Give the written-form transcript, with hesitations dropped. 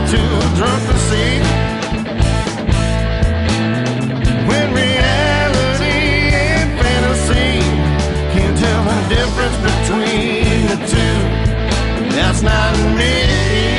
too drunk to see. When reality and fantasy can't tell the difference between the two, that's not me.